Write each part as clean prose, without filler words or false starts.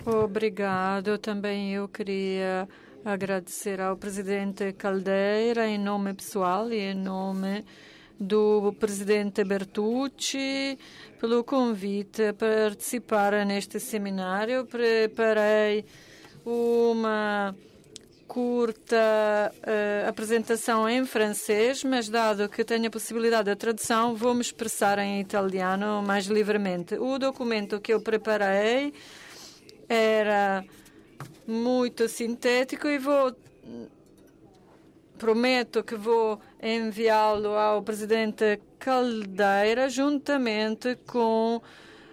Obrigado. Também eu queria agradecer ao presidente Caldeira, em nome pessoal e em nome do presidente Bertucci, pelo convite a participar neste seminário. Preparei uma curta apresentação em francês, mas dado que tenho a possibilidade da tradução, vou me expressar em italiano mais livremente. O documento que eu preparei era muito sintético e prometo que vou enviá-lo ao presidente Caldeira juntamente com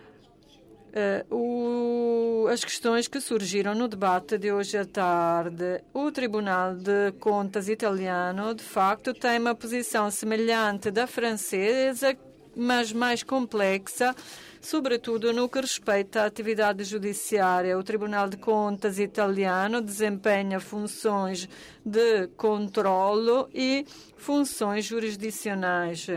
as questões que surgiram no debate de hoje à tarde. O Tribunal de Contas italiano, de facto, tem uma posição semelhante da francesa, mas mais complexa, sobretudo no que respeita à atividade judiciária. O Tribunal de Contas italiano desempenha funções de controlo e funções jurisdicionais,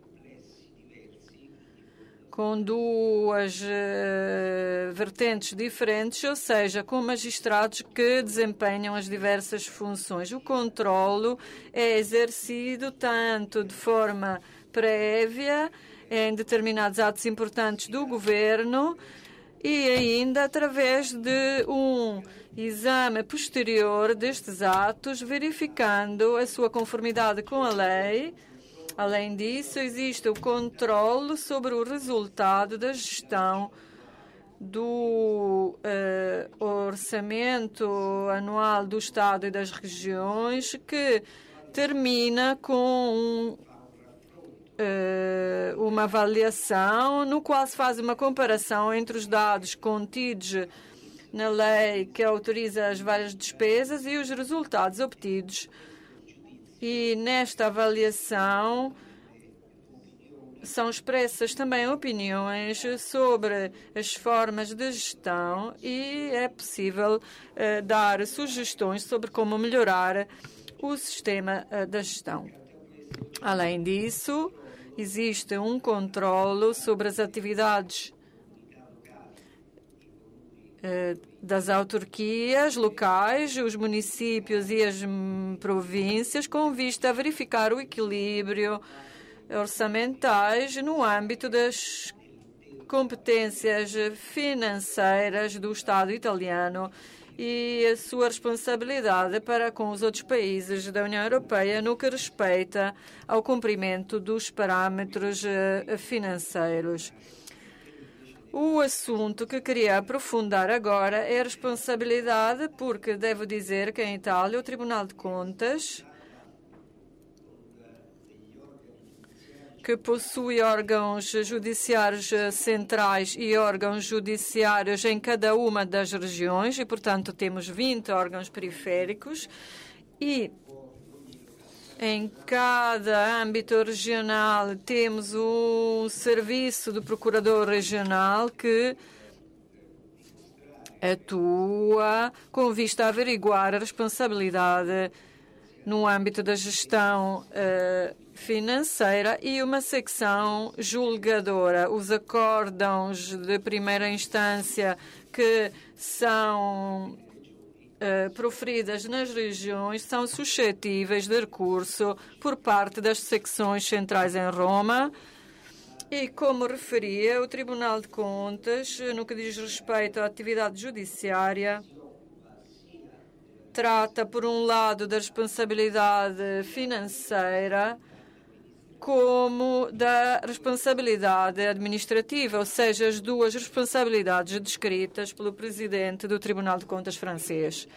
com duas vertentes diferentes, ou seja, com magistrados que desempenham as diversas funções. O controlo é exercido tanto de forma prévia, em determinados atos importantes do governo, e ainda através de um exame posterior destes atos, verificando a sua conformidade com a lei. Além disso, existe o controle sobre o resultado da gestão do orçamento anual do Estado e das regiões, que termina com uma avaliação no qual se faz uma comparação entre os dados contidos na lei que autoriza as várias despesas e os resultados obtidos. E nesta avaliação são expressas também opiniões sobre as formas de gestão e é possível dar sugestões sobre como melhorar o sistema da gestão. Além disso, existe um controlo sobre as atividades das autarquias locais, os municípios e as províncias, com vista a verificar o equilíbrio orçamentais no âmbito das competências financeiras do Estado italiano e a sua responsabilidade para com os outros países da União Europeia no que respeita ao cumprimento dos parâmetros financeiros. O assunto que queria aprofundar agora é a responsabilidade, porque devo dizer que em Itália o Tribunal de Contas, que possui órgãos judiciários centrais e âmbtos judiciários em cada uma das regiões, e, portanto, temos 20 órgãos periféricos, e em cada âmbito regional temos um serviço do procurador regional que atua com vista a averiguar a responsabilidade no âmbito da gestão financeira e uma secção julgadora. Os acórdãos de primeira instância que são proferidas nas regiões são suscetíveis de recurso por parte das secções centrais em Roma. E, como referia, o Tribunal de Contas, no que diz respeito à atividade judiciária, trata, por um lado, da responsabilidade financeira como da responsabilidade administrativa, ou seja, as duas responsabilidades descritas pelo presidente do Tribunal de Contas francês.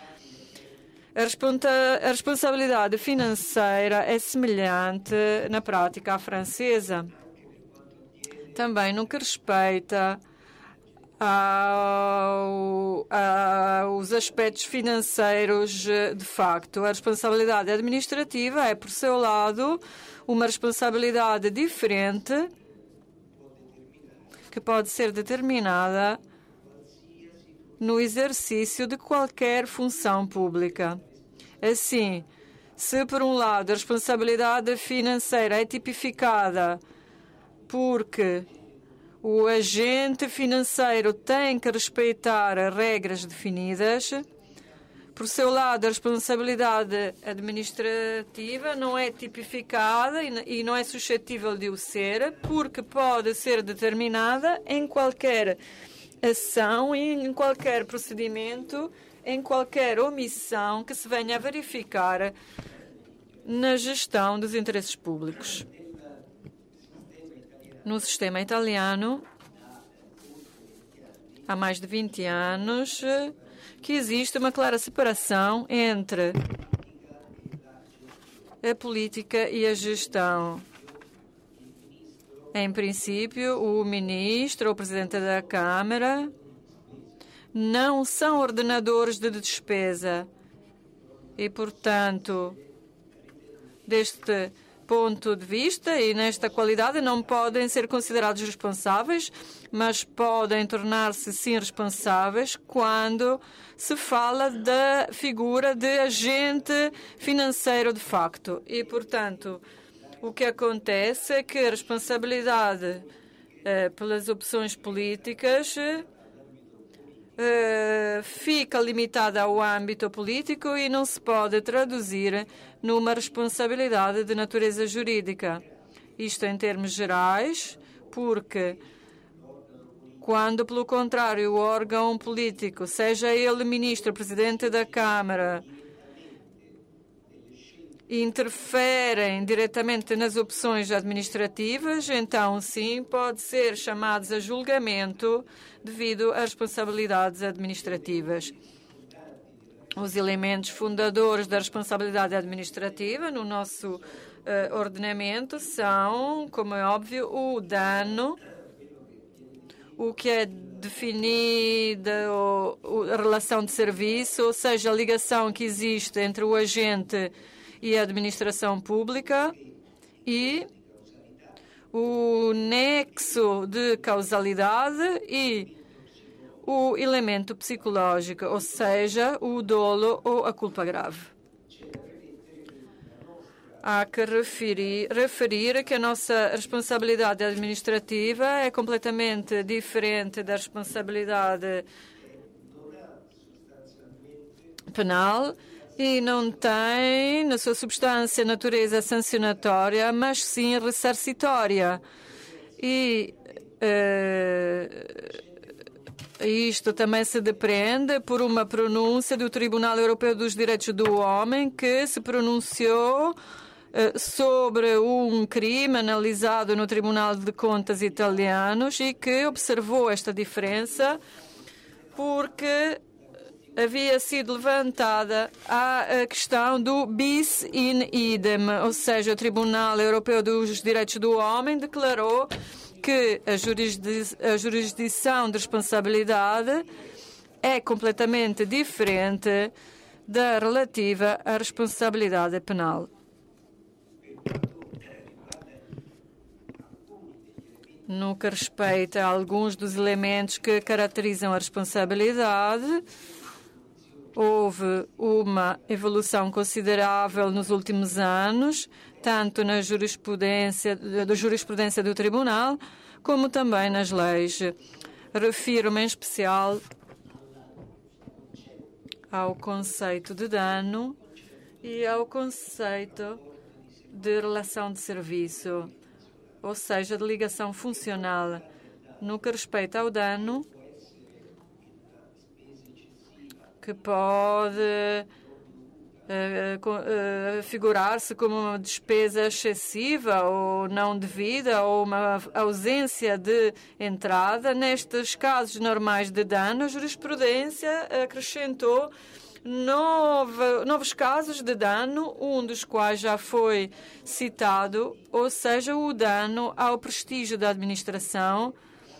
A responsabilidade financeira é semelhante, na prática, à francesa. Também no que respeita aos aspectos financeiros, de facto. A responsabilidade administrativa é, por seu lado, uma responsabilidade diferente que pode ser determinada no exercício de qualquer função pública. Assim, se, por um lado, a responsabilidade financeira é tipificada porque O agente financeiro tem que respeitar regras definidas. Por seu lado, a responsabilidade administrativa não é tipificada e não é suscetível de o ser, porque pode ser determinada em qualquer ação, em qualquer procedimento, em qualquer omissão que se venha a verificar na gestão dos interesses públicos. No sistema italiano, há mais de 20 anos, que existe uma clara separação entre a política e a gestão. Em princípio, o ministro ou o presidente da Câmara não são ordenadores de despesa e, portanto, deste ponto de vista e nesta qualidade não podem ser considerados responsáveis, mas podem tornar-se sim responsáveis quando se fala da figura de agente financeiro de facto. E, portanto, o que acontece é que a responsabilidade pelas opções políticas fica limitada ao âmbito político e não se pode traduzir numa responsabilidade de natureza jurídica. Isto em termos gerais, porque quando, pelo contrário, o órgão político, seja ele ministro, presidente da Câmara, interferem diretamente nas opções administrativas, então sim pode ser chamados a julgamento devido às responsabilidades administrativas. Os elementos fundadores da responsabilidade administrativa no nosso ordenamento são, como é óbvio, o dano, o que é definida a relação de serviço, ou seja, a ligação que existe entre o agente e a administração pública, e o nexo de causalidade e o elemento psicológico, ou seja, o dolo ou a culpa grave. Há que referir que a nossa responsabilidade administrativa é completamente diferente da responsabilidade penal e não tem, na sua substância, natureza sancionatória, mas sim ressarcitória. E isto também se depreende por uma pronúncia do Tribunal Europeu dos Direitos do Homem, que se pronunciou sobre um crime analisado no Tribunal de Contas italianos e que observou esta diferença porque havia sido levantada a questão do bis in idem, ou seja, o Tribunal Europeu dos Direitos do Homem declarou que a jurisdição de responsabilidade é completamente diferente da relativa à responsabilidade penal. No que respeita a alguns dos elementos que caracterizam a responsabilidade, houve uma evolução considerável nos últimos anos, tanto na jurisprudência do Tribunal, como também nas leis. Refiro-me em especial ao conceito de dano e ao conceito de relação de serviço, ou seja, de ligação funcional. No que respeita ao dano, que pode figurar-se como uma despesa excessiva ou não devida ou uma ausência de entrada. Nestes casos normais de dano, a jurisprudência acrescentou novos casos de dano, um dos quais já foi citado, ou seja, o dano ao prestígio da administração,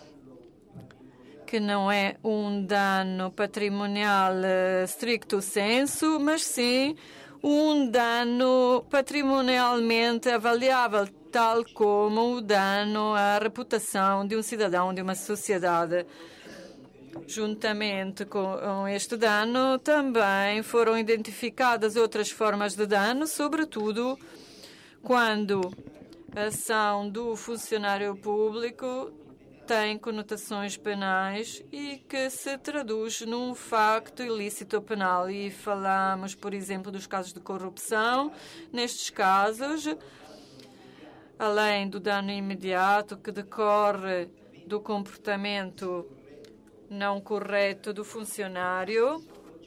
que não é um dano patrimonial stricto sensu, mas sim um dano patrimonialmente avaliável, tal como o dano à reputação de um cidadão de uma sociedade. Juntamente com este dano, também foram identificadas outras formas de dano, sobretudo quando a ação do funcionário público tem conotações penais e que se traduz num facto ilícito penal. E falamos, por exemplo, dos casos de corrupção. Nestes casos, além do dano imediato que decorre do comportamento não correto do funcionário,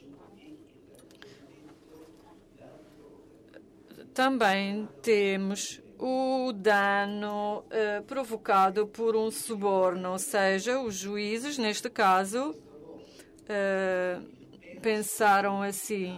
também temos o dano provocado por um suborno, ou seja, os juízes, neste caso, pensaram assim: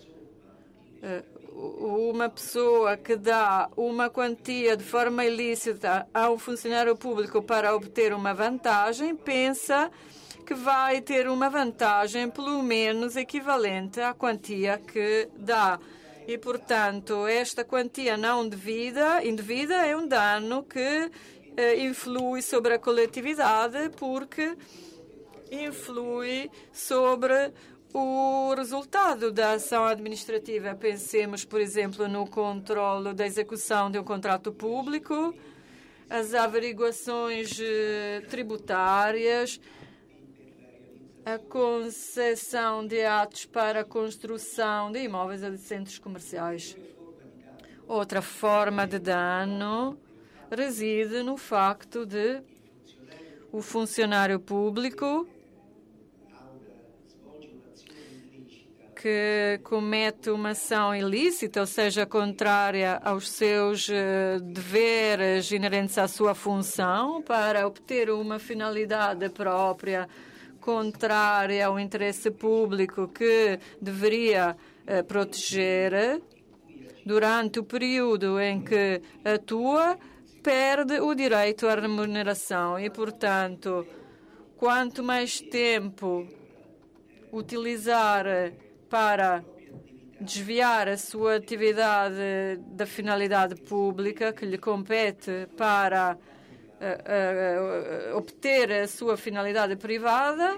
uma pessoa que dá uma quantia de forma ilícita a um funcionário público para obter uma vantagem, pensa que vai ter uma vantagem pelo menos equivalente à quantia que dá. E, portanto, esta quantia não indevida é um dano que influi sobre a coletividade, porque influi sobre o resultado da ação administrativa. Pensemos, por exemplo, no controle da execução de um contrato público, as averiguações tributárias, a concessão de atos para a construção de imóveis ou de centros comerciais. Outra forma de dano reside no facto de o funcionário público que comete uma ação ilícita, ou seja, contrária aos seus deveres inerentes à sua função, para obter uma finalidade própria contrária ao interesse público que deveria proteger, durante o período em que atua, perde o direito à remuneração. E, portanto, quanto mais tempo utilizar para desviar a sua atividade da finalidade pública que lhe compete para obter a sua finalidade privada,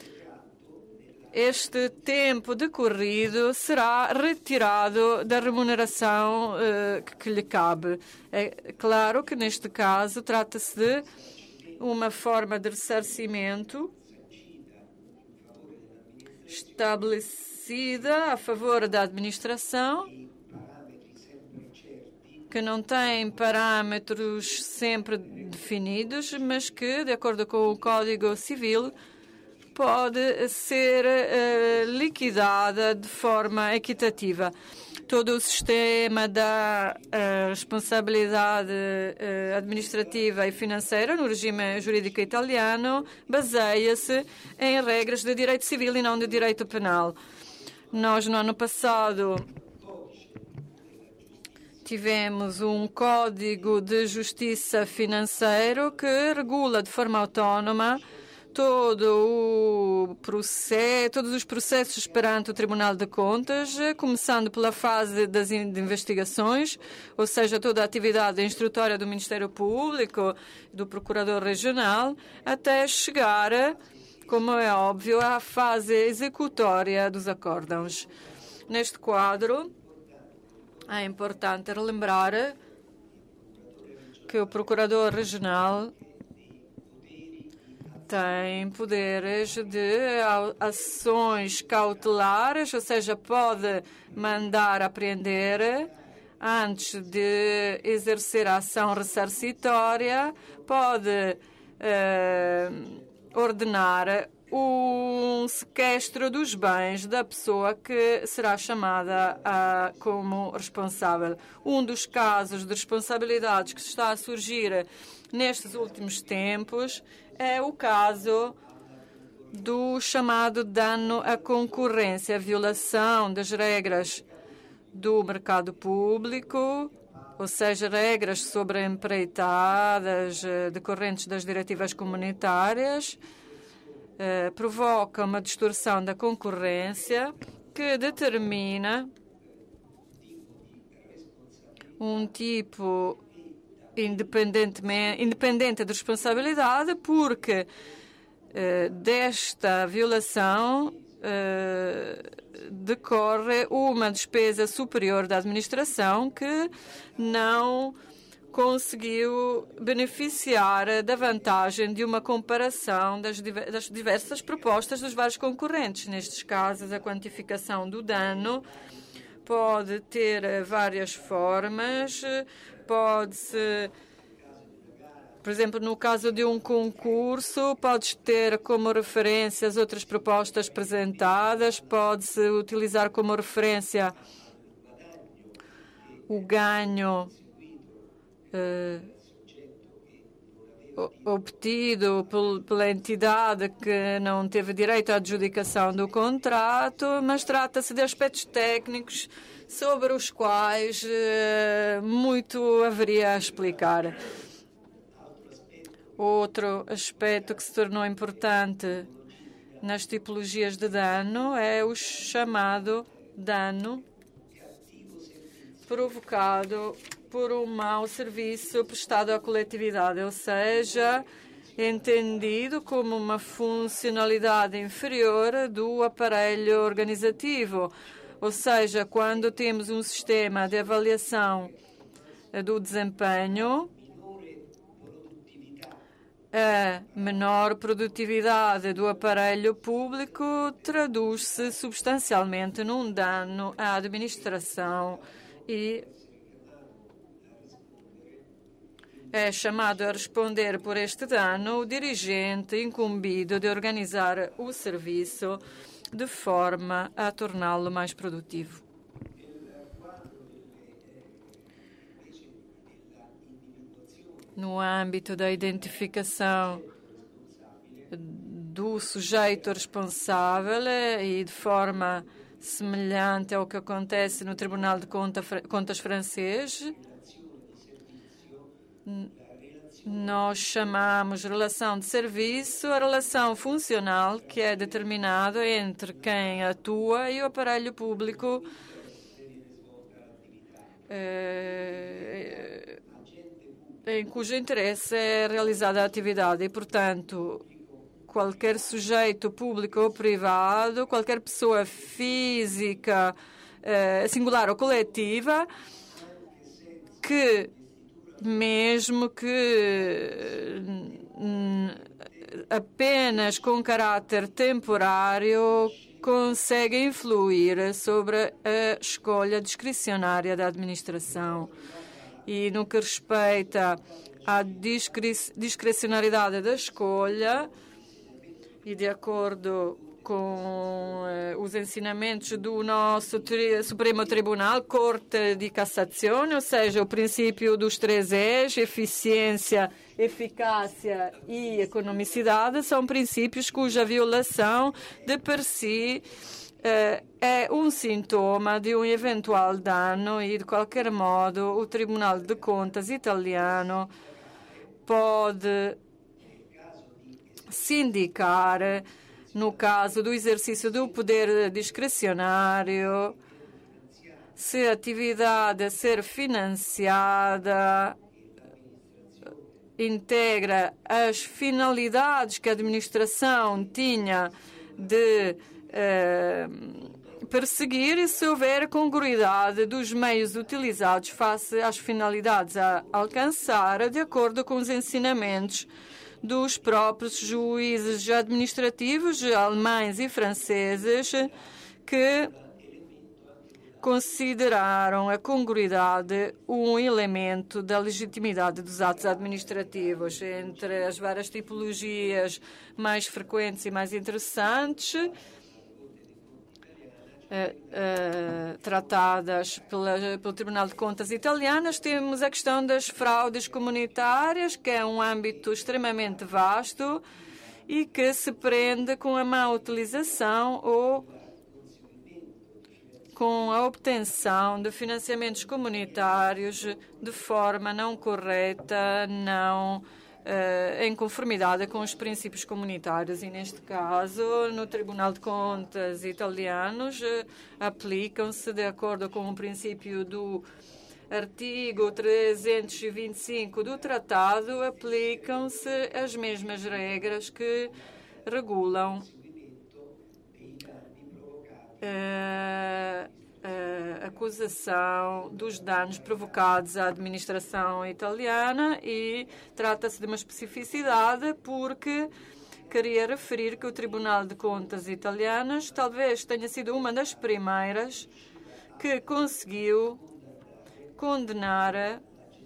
este tempo decorrido será retirado da remuneração que lhe cabe. É claro que, neste caso, trata-se de uma forma de ressarcimento estabelecida a favor da administração, que não tem parâmetros sempre definidos, mas que, de acordo com o Código Civil, pode ser liquidada de forma equitativa. Todo o sistema da responsabilidade administrativa e financeira no regime jurídico italiano baseia-se em regras de direito civil e não de direito penal. Nós, no ano passado, tivemos um Código de Justiça Financeiro que regula de forma autónoma todos os processos perante o Tribunal de Contas, começando pela fase das investigações, ou seja, toda a atividade instrutória do Ministério Público, do Procurador Regional, até chegar, como é óbvio, à fase executória dos acórdãos. Neste quadro, é importante relembrar que o Procurador Regional tem poderes de ações cautelares, ou seja, pode mandar apreender antes de exercer a ação ressarcitória, pode ordenar um sequestro dos bens da pessoa que será chamada como responsável. Um dos casos de responsabilidades que está a surgir nestes últimos tempos é o caso do chamado dano à concorrência, a violação das regras do mercado público, ou seja, regras sobre empreitadas decorrentes das diretivas comunitárias, provoca uma distorção da concorrência que determina um tipo independente de responsabilidade, porque desta violação decorre uma despesa superior da administração que não conseguiu beneficiar da vantagem de uma comparação das diversas propostas dos vários concorrentes. Nestes casos, a quantificação do dano pode ter várias formas, pode-se, por exemplo, no caso de um concurso, pode ter como referência as outras propostas apresentadas, pode-se utilizar como referência o ganho obtido pela entidade que não teve direito à adjudicação do contrato, mas trata-se de aspectos técnicos sobre os quais muito haveria a explicar. Outro aspecto que se tornou importante nas tipologias de dano é o chamado dano provocado por um mau serviço prestado à coletividade, ou seja, entendido como uma funcionalidade inferior do aparelho organizativo. Ou seja, quando temos um sistema de avaliação do desempenho, a menor produtividade do aparelho público traduz-se substancialmente num dano à administração e é chamado a responder por este dano o dirigente incumbido de organizar o serviço de forma a torná-lo mais produtivo. No âmbito da identificação do sujeito responsável e de forma semelhante ao que acontece no Tribunal de Contas francês, nós chamamos relação de serviço a relação funcional que é determinada entre quem atua e o aparelho público em cujo interesse é realizada a atividade e, portanto, qualquer sujeito público ou privado, qualquer pessoa física, singular ou coletiva, que mesmo que apenas com caráter temporário consegue influir sobre a escolha discricionária da administração. E no que respeita à discricionariedade da escolha, e de acordo com os ensinamentos do nosso Supremo Tribunal, Corte de Cassação, ou seja, o princípio dos 3 E's, eficiência, eficácia e economicidade, são princípios cuja violação de per si é um sintoma de um eventual dano e, de qualquer modo, o Tribunal de Contas italiano pode se indicar, no caso do exercício do poder discricionário, se a atividade a ser financiada integra as finalidades que a administração tinha de perseguir e se houver congruidade dos meios utilizados face às finalidades a alcançar, de acordo com os ensinamentos dos próprios juízes administrativos alemães e franceses, que consideraram a congruidade um elemento da legitimidade dos atos administrativos. Entre as várias tipologias mais frequentes e mais interessantes tratadas pelo Tribunal de Contas italianas, temos a questão das fraudes comunitárias, que é um âmbito extremamente vasto e que se prende com a má utilização ou com a obtenção de financiamentos comunitários de forma não correta, não em conformidade com os princípios comunitários. E, neste caso, no Tribunal de Contas italianos, aplicam-se, de acordo com o princípio do artigo 325 do Tratado, aplicam-se as mesmas regras que regulam a acusação dos danos provocados à administração italiana e trata-se de uma especificidade porque queria referir que o Tribunal de Contas italianas talvez tenha sido uma das primeiras que conseguiu condenar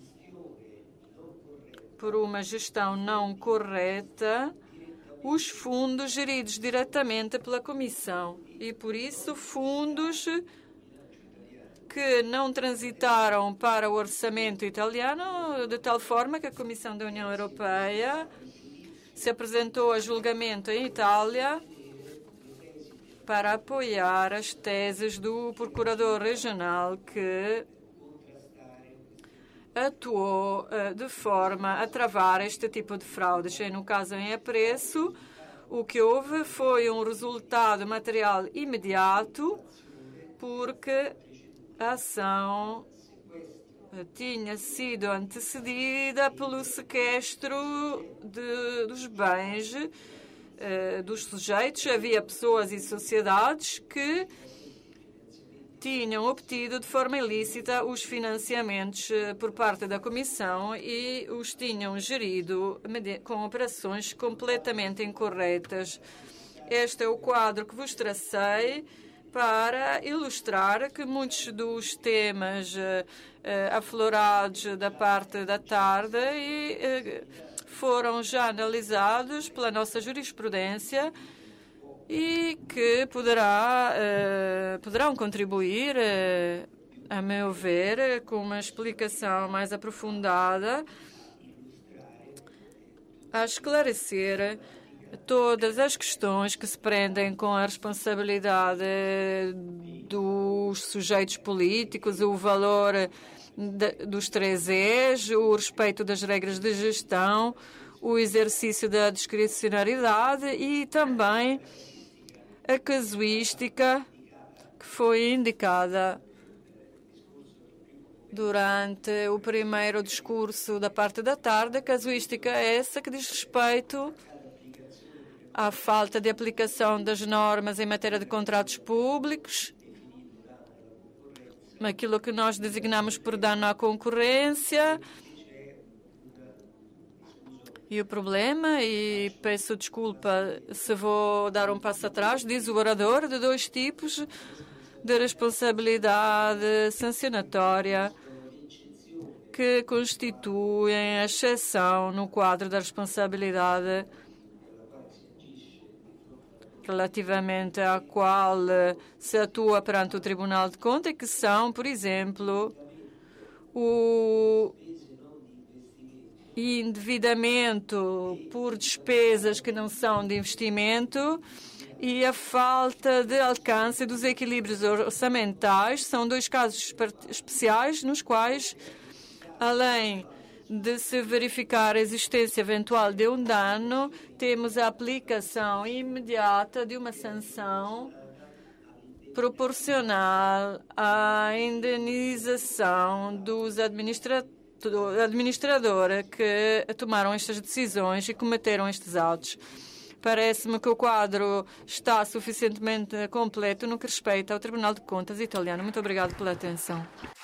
por uma gestão não correta os fundos geridos diretamente pela Comissão e, por isso, fundos que não transitaram para o orçamento italiano de tal forma que a Comissão da União Europeia se apresentou a julgamento em Itália para apoiar as teses do procurador regional que atuou de forma a travar este tipo de fraudes. E no caso em apreço, o que houve foi um resultado material imediato, porque a ação tinha sido antecedida pelo sequestro dos bens dos sujeitos. Havia pessoas e sociedades que tinham obtido de forma ilícita os financiamentos por parte da Comissão e os tinham gerido com operações completamente incorretas. Este é o quadro que vos tracei para ilustrar que muitos dos temas aflorados da parte da tarde foram já analisados pela nossa jurisprudência e que poderão contribuir, a meu ver, com uma explicação mais aprofundada a esclarecer todas as questões que se prendem com a responsabilidade dos sujeitos políticos, o valor dos 3 Es, o respeito das regras de gestão, o exercício da discricionariedade e também a casuística que foi indicada durante o primeiro discurso da parte da tarde. A casuística é essa que diz respeito à falta de aplicação das normas em matéria de contratos públicos, aquilo que nós designamos por dano à concorrência. E o problema, e peço desculpa se vou dar um passo atrás, diz o orador, de 2 tipos de responsabilidade sancionatória que constituem a exceção no quadro da responsabilidade relativamente à qual se atua perante o Tribunal de Contas, que são, por exemplo, o endividamento por despesas que não são de investimento e a falta de alcance dos equilíbrios orçamentais. São 2 casos especiais nos quais, além de se verificar a existência eventual de um dano, temos a aplicação imediata de uma sanção proporcional à indenização dos administradores que tomaram estas decisões e cometeram estes atos. Parece-me que o quadro está suficientemente completo no que respeita ao Tribunal de Contas italiano. Muito obrigado pela atenção.